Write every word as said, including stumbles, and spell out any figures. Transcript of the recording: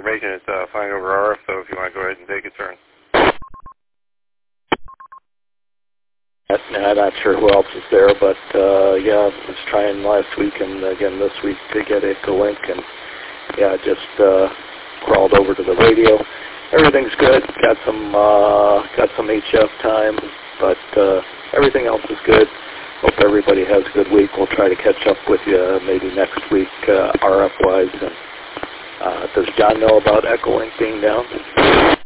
you're making it uh, fine over R F, so if you want to go ahead and take a turn. I'm not sure who else is there, but uh, yeah, I was trying last week and again this week to get Echolink, and yeah, just uh, crawled over to the radio. Everything's good. Got some uh, got some H F time, but uh, everything else is good. Hope everybody has a good week. We'll try to catch up with you maybe next week, uh, R F wise. And uh, does John know about Echolink being down?